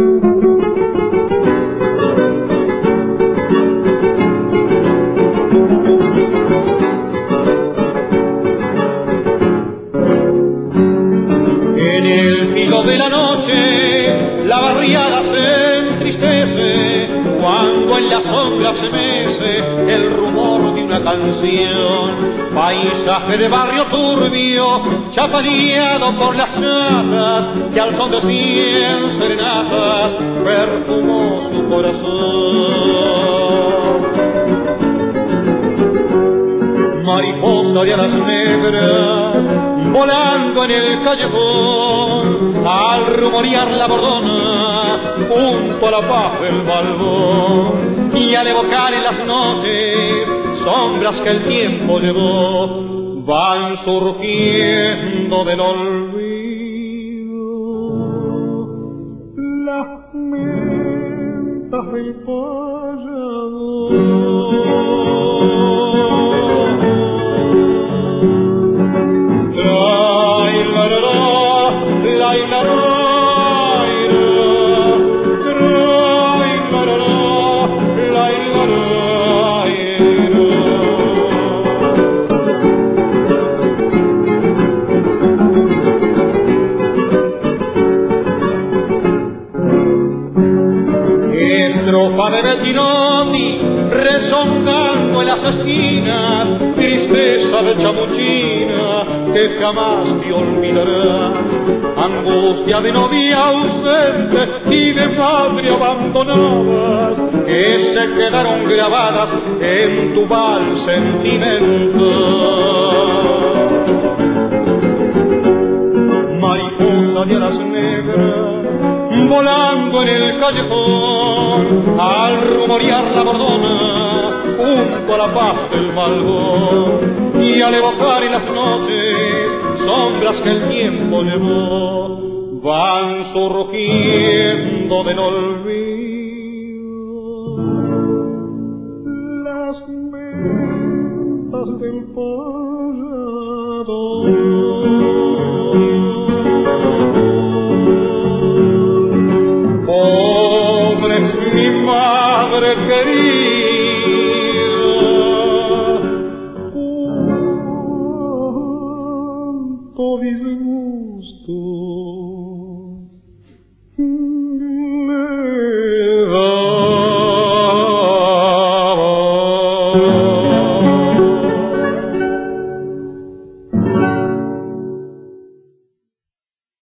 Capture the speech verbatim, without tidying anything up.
En el filo de la noche la barriada se entristece cuando en la sombra se mece el rumor de una canción. Paisaje de barrio turbio, chapaleado por las chatas, que al son de cien serenatas perfumó su corazón. Mariposa de alas negras, volando en el callejón, al rumorear la bordona, junto a la paz del balbón, y al evocar en las noches sombras que el tiempo llevó, van surgiendo del olvido las mentas del payador. Estrofa de Bettinotti rezongando en las esquinas, tristeza de chamuchina que jamás te olvidará, angustia de novia ausente y de madre abandonadas que se quedaron grabadas en tu vals sentimental. Mariposa de alas negras, volando en el callejón, al rumorear la bordona, junto a la paz del balbón, y al evocar en las noches sombras que el tiempo llevó, van surgiendo del olvido las mentas del payador. Pobre mi madre querida,